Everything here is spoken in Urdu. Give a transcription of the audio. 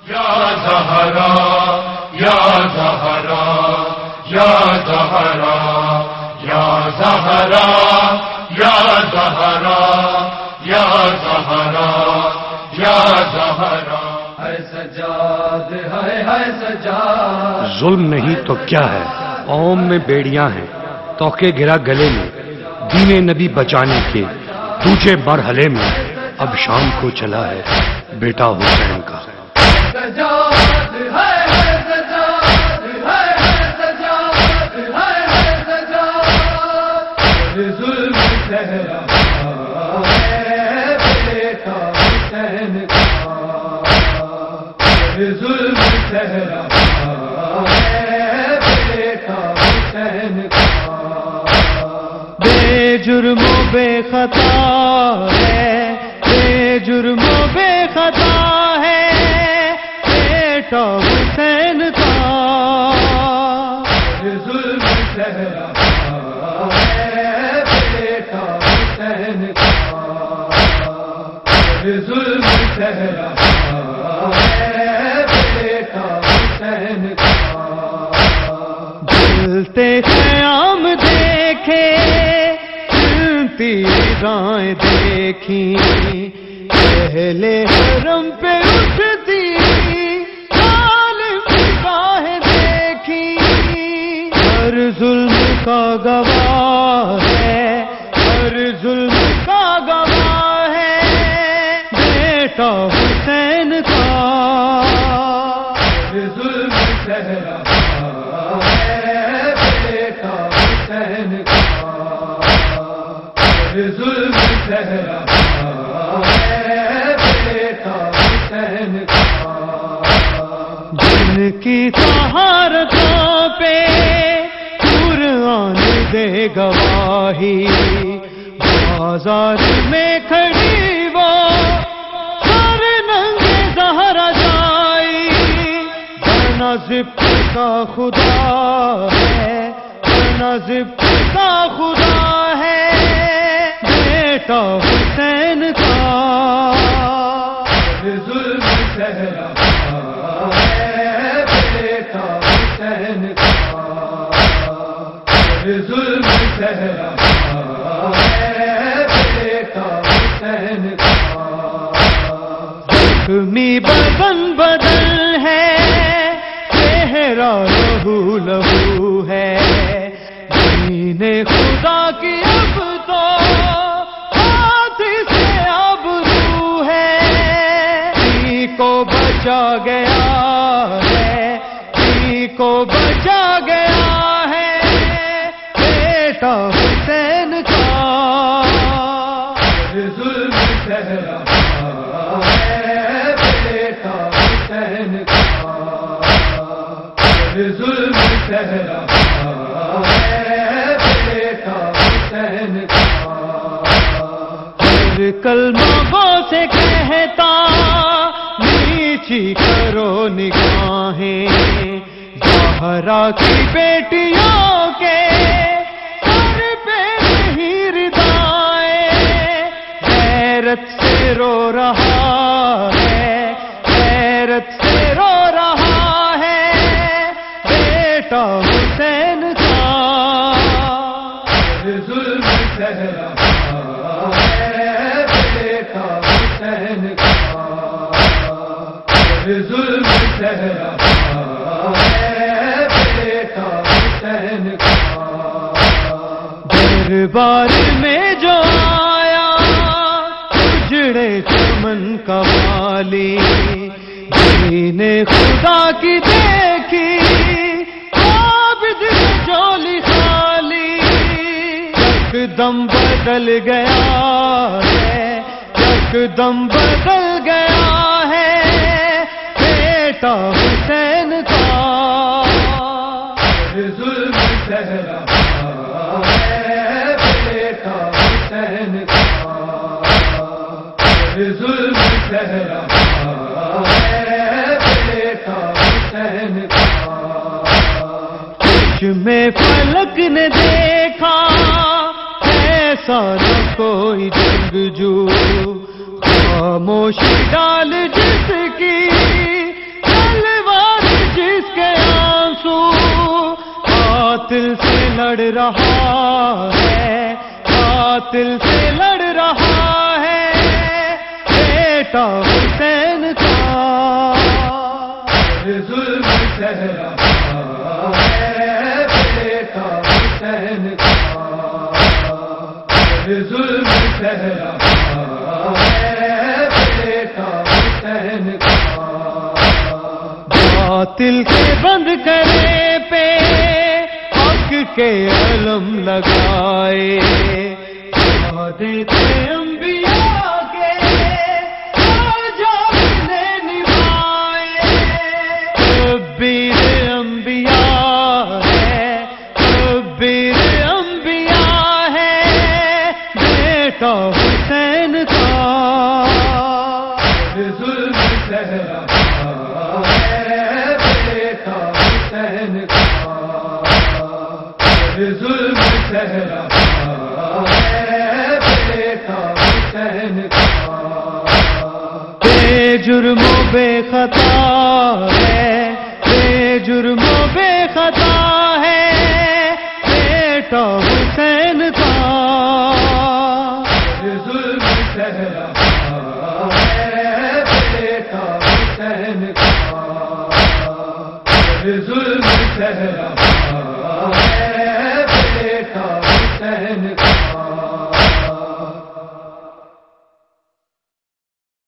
یا زہرا یا زہرا یا زہرا یا زہرا یا زہرا یا زہرا یا زہرا ہے سجاد ہے سجاد. ظلم نہیں تو کیا ہے، قوم میں بیڑیاں ہیں، توقع گرا گلے میں دین نبی بچانے کے. دوجے مرحلے میں اب شام کو چلا ہے بیٹا حسین کا. سجاد ہے سجاد ہے سجاد ہے سجاد. ظلم صحرا ہے بیٹا حسین کا. ظلم صحرا ہے بیٹا حسین کا. بے جرم و بے خطا ہے، بے جرم و بے خطا ہے بیٹا حسین کا. ظلم صحرا ہے بیٹا حسین کا. ظلم صحرا ہے بیٹا حسین کا. جلتے قیام دیکھے، چلتی رائیں دیکھی، پہلے حرم پہ اٹھتی ظالم نگاہیں دیکھی. ہر ظلم کا گواہ ہے، ہر ظلم کا گواہ ہے بیٹا حسین کا. ظلم صحرا ہے بیٹا حسین کا. ظلم صحرا ہے بیٹا حسین کا. جن کی طہارتوں پہ قرآن دے گواہی، بازار میں کھڑی وہ سر ننگے زہرا جائی. ورنہ ضبط کا خدا ہے، ورنہ ضبط کا خدا ہے بیٹا حسین کا. ظلم صحرا ہے بیٹا حسین کا. ظلم صحرا ہے بیٹا حسین کا. زخمی بدن بدل ہے، چہرہ لہو لہو ہے. دین خدا کی اب تو ہاتھ سے اب رو ہے. کسی کو بچا گیا ہے، کسی کو بچا گیا ہے بیٹا حسین کا. ظلم صحرا ہے بیٹا حسین کا. ظلم صحرا ہے بیٹا حسین کا. ہر کلمہ سے کہتا نیچی کرو نگاہیں، زہرا کی بیٹیوں کے سر پہ نہیں ردائیں. غیرت سے رو رہا ہے، غیرت سے رو رہا ہے بیٹا حسین کا. ظلم صحرا ہے بیٹا حسین کا. ظلم صحرا ہے بیٹا حسین کا. دربار میں جو آیا اجڑے چمن کا والی، دین خدا کی دیکھی عابد کی جولی خالی. یک دم بدل گیا ہے، یک دم بدل گیا ہے بیٹا حسین کا. ظلم صحرا ہے بیٹا حسین کا. ظلم صحرا ہے بیٹا حسین کا. میں فلک نے دیکھا ایسا نہ کوئی جنگجو، خاموشی ڈال جس کی پڑ رہا ہے، قاتل سے لڑ رہا ہے بیٹا حسین کا، ظلم سہ رہا ہے بیٹا حسین کا، ظلم سہ رہا ہے بیٹا حسین کا، باطل کے بند کرے پہ حق کے علم لگائے، دیتے انبیاء کے آجاب نے نبھائے، شبیر انبیاء ہے، شبیر انبیاء ہے بیٹا حسین کا، ظلم سہ رہا ہے بیٹا حسین کا، ظلم سہ رہا ہے بیٹا حسین کا، بے جرم و بے خطا ہے، بے جرم و بے خطا ہے بیٹا حسین کا، ظلم سہ رہا ہے بیٹا حسین کا، ظلم سہ رہا ہے